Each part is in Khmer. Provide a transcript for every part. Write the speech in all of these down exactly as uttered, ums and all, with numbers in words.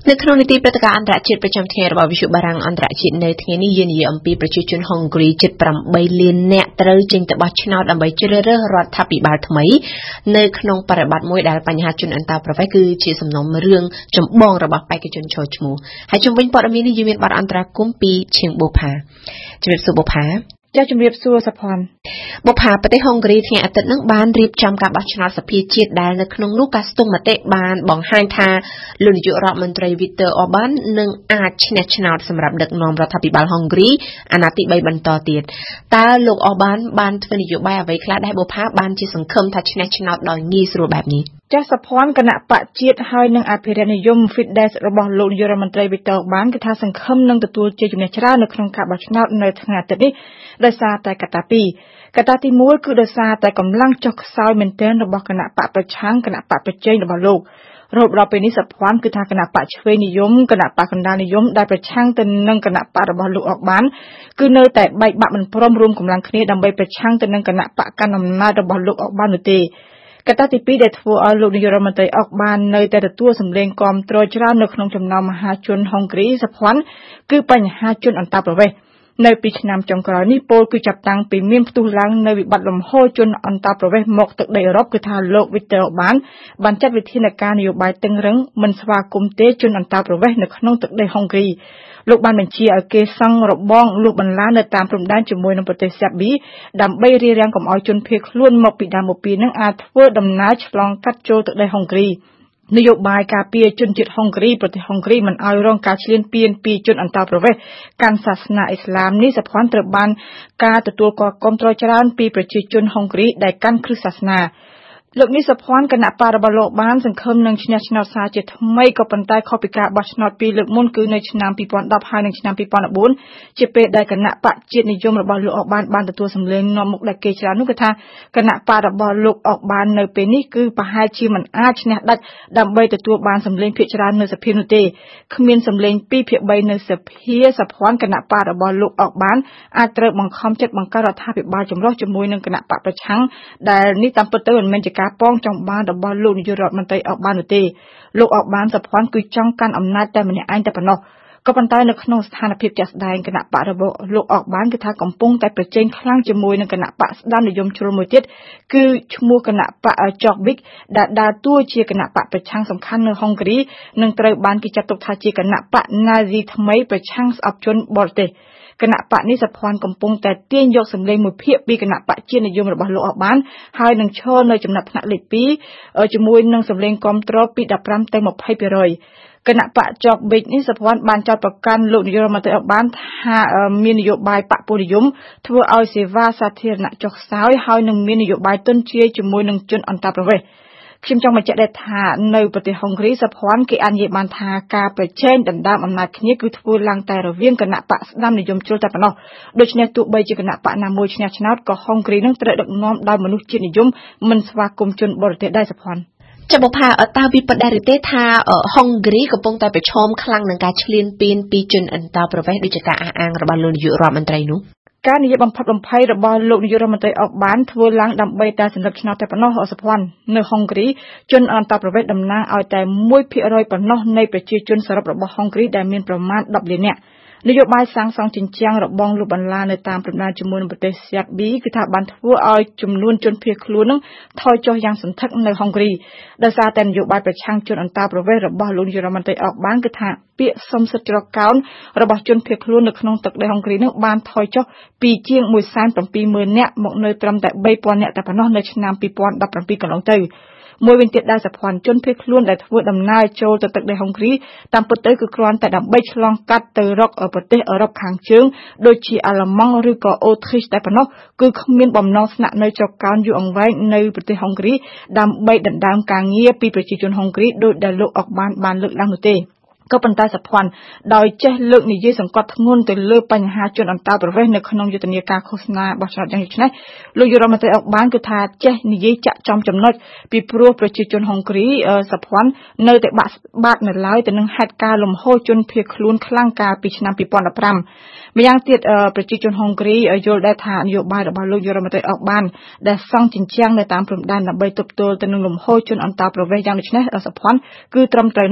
នៅក្នុងនីតិព្រឹត្តិការណ៍អន្តរជាតិប្រចាំថ្ងៃរបស់វិទ្យុបារាំងអន្តរជាតិនៅថ្ងៃនេះយើងនិយាយអំពីប្រជាជនហុងគ្រីជិតប្រាំបីលាននាក់ត្រូវចេញទៅបោះឆ្នោតដើម្បីជ្រើសរើសរដ្ឋាភិបាលថ្មីនៅក្នុងបរិបទមួយដែលបញ្ហាជនអន្តោប្រវេសន៍គឺជាសំណុំរឿងចម្បងរបស់បេក្ខជនចូលឈ្មោះហើយជំវិញព័ត៌មាននេះយើងមានបទអន្តរាគមន៍ពីឈៀងបូផាជំរាបសួរបូផាចាជំរាបសួរសុផាន់បុប្ផាប្រទេសហុងគ្រីថ្ងៃអាទិត្យនឹងបានរៀបចំការបោះឆ្នោតសភាជាតិដែលនៅក្នុងនោះការស្ទង់មតិបានបង្ហាញថាលោកនាយករដ្ឋមន្ត្រីវីទ័រអបបាននឹងអាចឈ្នះឆ្នោតសម្រាប់ដឹកនាំរដ្ឋាភិបាលហុងគ្រីអាណត្តិទីបីបន្តទៀតតើលោកអបបានបានធ្វើនយោបាយអ្វីខ្លះដែរបុប្ផាបានជាសង្ឃឹមថាឈ្នះឆ្នោតដោយងាយស្រួលបែបនេះចាសុផាន់គណៈបកជាតិហើយនឹងអភិរក្សនិយម Fidesz របស់លោកនាយករដ្ឋមន្ត្រីវីទ័រអបបានគឺថាសង្ឃឹមនឹងទទួលជ័យជំនះច្រើននៅក្នុងការបោះឆ្នោតនៅថ្ងៃអាទិត្យនេះដោយសារតែកត្តាពីរកត្តាទីមួយគឺដោយសារតែកម្លាំងចុះខ្សោយមែនទែនរបស់គណៈបកប្រឆាំងគណៈបកប្រជែងរបស់លោករហូតដល់ពេលនេះសុផាន់គឺថាគណៈបកឆ្វេងនិយមគណៈបកកណ្ដាលនិយមដែលប្រឆាំងទៅនឹងគណៈបករបស់លោកអបបានគឺនៅតែបែកបាក់មិនព្រមរួមកម្លាំងគ្នាដើម្បីប្រឆាំងទៅនឹងគណៈបកកណ្ដាលអំណាចរបស់លោកអបបាននោះទេកត្តាទីពីរដែលធ្វើឲ្យលោកនាយករដ្ឋមន្ត្រីអុកបាននៅតែទទួលសម្លេងគាំទ្រច្រើននៅក្នុងចំណោមមហាជនហុងគ្រីសុផាន់គឺបញ្ហាជនអន្តោប្រវេសន៍នៅពីឆ្នាំចុងក្រោយនេះពលគឺចាប់តាំងពីមានផ្ទុះឡើងនៅវិបត្តិលំហូរជនអន្តោប្រវេសន៍មកទឹកដីអឺរ៉ុបគឺថាលោកវីទ័រអបបានបានចាត់វិធានការនយោបាយតឹងរឹងមិនស្វាគមន៍ទេជនអន្តោប្រវេសន៍នៅក្នុងទឹកដីហុងគ្រីលោកបានបញ្ជាឲ្យគេសង់របងលួចបន្លានៅតាមព្រំដែនជាមួយនឹងប្រទេសសេប៊ីដើម្បីរារាំងកុំឲ្យជនភៀសខ្លួនមកពីដើមមកពីនឹងអាចធ្វើដំណើរឆ្លងកាត់ចូលទឹកដីហុងគ្រីនយោបាយការពារជនជាតិហុងគ្រីប្រទេសហុងគ្រីមិនឲ្យរងការឈ្លានពានពីជនអន្តោប្រវេសន៍កាន់សាសនាអ៊ីស្លាមនេះសុផាន់ត្រូវបានការទទួលគាំទ្រច្រើនពីប្រជាជនហុងគ្រីដែលកាន់គ្រឹះសាសនាលោកនេះសុផាន់គណៈបករបស់លោកបានសង្ឃឹមនឹងឈ្នះឆ្នោតសារជាថ្មីក៏ប៉ុន្តែខុសពីការបោះឆ្នោតពីរលើកមុនគឺនៅឆ្នាំពីរពាន់ដប់ហើយនិងឆ្នាំពីរពាន់បួនជាពេលដែលគណៈបកជាតិនិយមរបស់លោកអបបានបានទទួលសម្លេងនាំមុខដែលគេច្រើននោះគឺថាគណៈបករបស់លោកអបបាននៅពេលនេះគឺប្រហែលជាមិនអាចឈ្នះដាច់ដើម្បីទទួលបានសម្លេងភាគច្រើននៅសភានោះទេគ្មានសម្លេងពីរភាគបីនៅសភាសុផាន់គណៈបករបស់លោកអបបានអាចត្រូវបង្ខំចិត្តបង្កើតរដ្ឋាភិបាលចម្រុះជាមួយនឹងគណៈបកប្រឆាំងដែលនេះតាមពិតទៅមិនមែនជាការប៉ងចង់បានរបស់លោកនាយករដ្ឋមន្ត្រីអបបាននោះទេលោកអបបានសុផាន់គឺចង់កាន់អំណាចតែម្នាក់ឯងតែប៉ុណ្ណោះក៏ប៉ុន្តែនៅក្នុងស្ថានភាពជាក់ស្ដែងគណៈបករបស់លោកអបបានគឺថាកំពុងតែប្រជែងខ្លាំងជាមួយនឹងគណៈបកស្ដាមនិយមជ្រុលមួយទៀតគឺឈ្មោះគណៈបកចកវិកដែលដើរតួជាគណៈបកប្រឆាំងសំខាន់នៅហុងគ្រីនិងត្រូវបានគេចាត់ទុកថាជាគណៈបកណាស៊ីថ្មីប្រឆាំងស្អប់ជនបរទេសគណៈបកនេះសុផាន់កំពុងតែទាញយកសម្លេងមួយភាគពីគណៈបកជាតិនិយមរបស់លោកអបបានហើយនឹងឈរនៅចំណាត់ថ្នាក់លេខពីរជាមួយនឹងសម្លេងគាំទ្រពីដប់ប្រាំទៅម្ភៃភាគរយគណៈបកចកប៊ិចនេះសុផាន់បានចោទប្រកាន់លោកនាយករដ្ឋមន្ត្រីអបបានថាមាននយោបាយបកពលនិយមធ្វើឲ្យសេវាសាធារណៈចុះខ្សោយហើយនឹងមាននយោបាយទន់ជ្រាយជាមួយនឹងជនអន្តោប្រវេសន៍ខ្ញុំចង់បញ្ជាក់ដែរថានៅប្រទេសហុងគ្រីសុផាន់គេអាចនិយាយបានថាការប្រជែងដណ្ដើមអំណាចគ្នាគឺធ្វើឡើងតែរវាងគណៈបកស្ដាមនិយមជ្រុលតែប៉ុណ្ណោះដូច្នេះទោះបីជាគណៈបកណាមួយឈ្នះឆ្នោតក៏ហុងគ្រីនឹងត្រូវដឹកនាំដោយមនុស្សជាតិនិយមមិនស្វាគមន៍ជនបរទេសដែរសុផាន់ចាំបុប្ផាតើវិបត្តិដែរទេថាហុងគ្រីកំពុងតែប្រឈមខ្លាំងនឹងការឈ្លានពានពីជនអន្តោប្រវេសន៍ដូចជាការអះអាងរបស់លោកនាយករដ្ឋមន្ត្រីនោះការនិយាយបំផាត់បំភ័យរបស់លោកនាយករដ្ឋមន្ត្រីអបបានធ្វើឡើងដើម្បីតែសម្រាប់ឆ្នោតតែប៉ុណ្ណោះសុផាន់នៅហុងគ្រីជនអន្តោប្រវេសន៍តំណាងឲ្យតែមួយភាគរយប៉ុណ្ណោះនៃប្រជាជនសរុបរបស់ហុងគ្រីដែលមានប្រមាណដប់លាននាក់នយោបាយសាងសង់ជញ្ជាំងរបងលុបបន្លានៅតាមព្រំដែនជាមួយនឹងប្រទេសសេប៊ីគឺថាបានធ្វើឲ្យចំនួនជនភៀសខ្លួននឹងថយចុះយ៉ាងសន្ធឹកនៅហុងគ្រីដោយសារតែនយោបាយប្រឆាំងជនអន្តោប្រវេសន៍របស់លោកនាយករដ្ឋមន្ត្រីអបបានគឺថាពាក្យសុំសិទ្ធិច្រកកោនរបស់ជនភៀសខ្លួននៅក្នុងទឹកដីហុងគ្រីនឹងបានថយចុះពីជាងមួយសែនប្រាំពីរម៉ឺននាក់មកនៅត្រឹមតែបីពាន់នាក់តែប៉ុណ្ណោះនៅឆ្នាំពីរពាន់ដប់ប្រាំពីរកន្លងទៅមួយវិញទៀតដែរសុផាន់ជនភៀសខ្លួនដែលធ្វើដំណើរចូលទៅទឹកដីហុងគ្រីតាមពិតទៅគឺគ្រាន់តែដើម្បីឆ្លងកាត់ទៅរកប្រទេសអឺរ៉ុបខាងជើងដូចជាអាល្លឺម៉ង់ឬក៏អូទ្រីសតែប៉ុណ្ណោះគឺគ្មានបំណងស្នាក់នៅច្រកកោនយូរអង្វែងនៅប្រទេសហុងគ្រីដើម្បីដណ្ដើមការងារពីប្រជាជនហុងគ្រីដោយដែលលោកអុកបានបានលើកឡើងនោះទេក៏ប៉ុន្តែសុផាន់ដោយចេះលើកនិយាយសង្កត់ធ្ងន់ទៅលើបញ្ហាជនអន្តោប្រវេសន៍នៅក្នុងយុទ្ធនាការឃោសនាបោះឆ្នោតយ៉ាងនេះលោកយុរដ្ឋមន្ត្រីអុកបានគឺថាចេះនិយាយចាក់ចំចំណុចពីព្រោះប្រជាជនហុងគ្រីសុផាន់នៅតែបាក់បាក់នៅឡើយទៅនឹងហេតុការណ៍លំហូរជនភៀសខ្លួនខ្លាំងកាលពីឆ្នាំពីរពាន់ដប់ប្រាំម្យ៉ាងទៀតប្រជាជនហុងគ្រីយល់ដែរថានយោបាយរបស់លោកយុរដ្ឋមន្ត្រីអុកបានដែលសង់ជញ្ជាំងនៅតាមព្រំដែនដើម្បីទប់ទល់ទៅនឹងលំហូរជនអន្តោប្រវេសន៍យ៉ាងនេះសុផាន់គឺត្រឹមត្រូវណាស់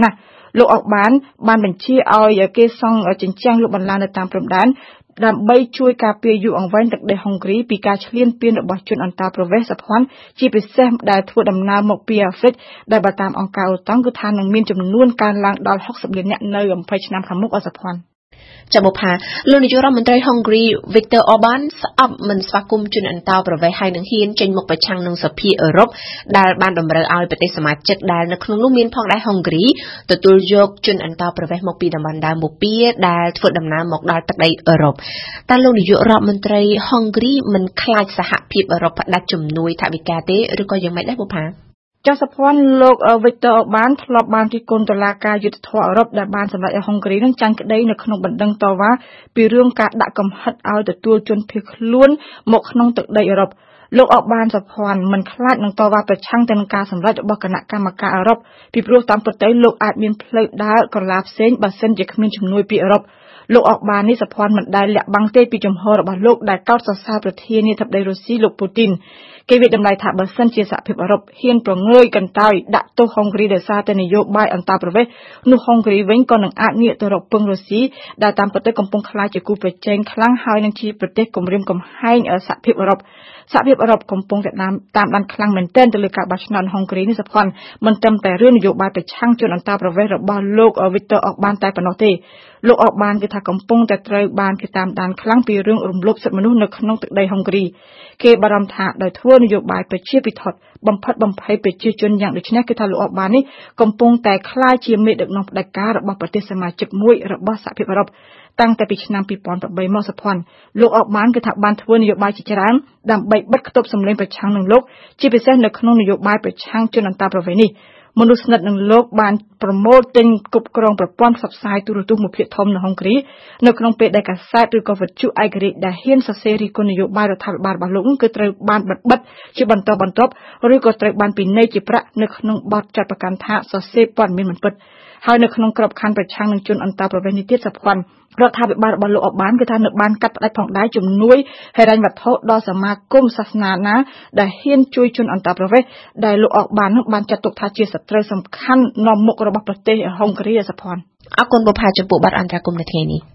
លោកអុកបានបានបញ្ជាឲ្យគេសង់ចិញ្ចាំងលុបបន្លាននៅតាមព្រំដែនដើម្បីជួយការពារយូរអង្វែងទឹកដីហុងគ្រីពីការឈ្លានពានរបស់ជនអន្តោប្រវេសន៍សភ័ណ្ឌជាពិសេសដែលធ្វើដំណើរមកពីអាហ្វ្រិកដែលបើតាមអង្គការអូតាំងគឺថានឹងមានចំនួនកើនឡើងដល់หกสิบលាននាក់នៅยี่สิบឆ្នាំខាងមុខអសភ័ណ្ឌចាំបុផាលោកនាយករដ្ឋមន្ត្រីហុងគ្រី Viktor Orban ស្អប់មិនស្វាគមន៍ជនអន្តោប្រវេសន៍ហើយនឹងហ៊ានចេញមុខប្រឆាំងនឹងសភាអឺរ៉ុបដែលបានតម្រូវឲ្យប្រទេសសមាជិកដែលនៅក្នុងនោះមានផងដែរហុងគ្រីទទួលយកជនអន្តោប្រវេសន៍មកពីតំបន់ដើមបូព៌ាដែលធ្វើដំណើរមកដល់ទឹកដីអឺរ៉ុបតែលោកនាយករដ្ឋមន្ត្រីហុងគ្រីមិនខ្លាចសហភាពអឺរ៉ុបផ្ដាច់ជំនួយថវិកាទេឬក៏យ៉ាងម៉េចដែរបុផាចសភ័ណ្ឌលោក Viktor Orban ធ្លាប់បានរិះគន់តុលាការយុត្តិធម៌អឺរ៉ុបដែលបានសម្រេចឲ្យហុងគ្រីនឹងចាញ់ក្តីនៅក្នុងបណ្ដឹងតវ៉ាពីរឿងការដាក់កំហិតឲ្យទទួលជនភៀសខ្លួនមកក្នុងទឹកដីអឺរ៉ុបលោកអបបានសភ័ណ្ឌមិនខ្លាចនឹងតវ៉ាប្រឆាំងទៅនឹងការសម្រេចរបស់គណៈកម្មការអឺរ៉ុបពីព្រោះតាមពិតទៅលោកអាចមានផ្លូវដើរកន្លះផ្សេងបើសិនជាគ្មានជំនួយពីអឺរ៉ុបលោកអបបាននេះសភ័ណ្ឌមិនដែលលាក់បាំងទេពីជំហររបស់លោកដែលកោតសរសើរប្រធានាធិបតីរុស្ស៊ីលោកពូទីនគេវិតម្លៃថាបើសិនជាសហភាពអឺរ៉ុបហ៊ានប្រងើយកន្តើយដាក់ទោសហុងគ្រីដោយសារតែនយោបាយអន្តោប្រវេសន៍នោះហុងគ្រីវិញក៏នឹងអាចងាកទៅរកពឹងរុស្ស៊ីដែលតាមពិតទៅកំពុងខ្លាចជាគូប្រជែងខ្លាំងហើយនឹងជាប្រទេសគំរាមកំហែងសហភាពអឺរ៉ុបសហភាពអឺរ៉ុបកំពុងតែតាមតាមដានខ្លាំងមែនទែនទៅលើការបោះឆ្នោតហុងគ្រីនេះសភ័ណ្ឌមិនត្រឹមតែរឿងនយោបាយប្រឆាំងជនអន្តោប្រវេសន៍របស់លោកវីកទ័រអុកបានតែប៉ុណ្ណោះទេលោកអុកបានគឺថាកំពុងតែត្រូវបានគេតាមដានខ្លាំងពីរឿងរំលោភសិទ្ធិមនុស្សនៅក្នុងទឹកដីហុងគ្រីគេបារម្ភថាដោយធ្វើនយោបាយប្រជាពិធដ្ឋបំផិតបំភ័យប្រជាជនយ៉ាងដូចនេះគឺថាលោកអុកបាននេះកំពុងតែក្លាយជាមេដឹកនាំផ្ដាច់ការរបស់ប្រទេសសមាជិកមួយរបស់សហភាពអឺរ៉ុបតាំងតែពីឆ្នាំtwo thousand eightមកសភ័ណ្ឌលោកអុកបានគឺថាបានធ្វើនយោបាយជាច្រើនដើម្បីបិទគប់សម្លេងប្រឆាំងនឹងលោកជាពិសេសនៅក្នុងនយោបាយប្រឆាំងជនអន្តោប្រវេសន៍នេះមនុស្សស្និទ្ធនឹងលោកបានប្រមូលទិញគ្រប់គ្រងប្រព័ន្ធផ្សព្វផ្សាយទូរទស្សន៍មួយភាគធំនៅហុងគ្រីនៅក្នុងពេលដែលកាសែតឬក៏វិទ្យុឯករាជ្យដែលហ៊ានសរសេររិះគន់នយោបាយរដ្ឋាភិបាលរបស់លោកគឺត្រូវបានបិទបិទជាបន្តបន្ទាប់ឬក៏ត្រូវបានពិន័យជាប្រាក់នៅក្នុងបទចាត់ប្រកាន់ថាសរសេរព័ត៌មានមិនពិតហើយនៅក្នុងក្របខ័ណ្ឌប្រឆាំងនឹងជនអន្តោប្រវេសន៍នេះទៀតសភ័ណ្ឌរដ្ឋាភិបាលរបស់លោកអបបានគឺថានៅបានកាត់ផ្តាច់ផងដែរជំនួយហិរញ្ញវត្ថុដល់សមាគមសាសនាណាដែលហ៊ានជួយជនអន្តោប្រវេសន៍ដែលលោកអបបាននឹងបានចាត់ទុកថាជាសត្រូវសំខាន់នាំមុខរបស់ប្រទេសហុងគ្រីសភ័ណ្ឌអរគុណបុប្ផាចំពោះបទអន្តរាគមន៍នៅថ្ងៃនេះ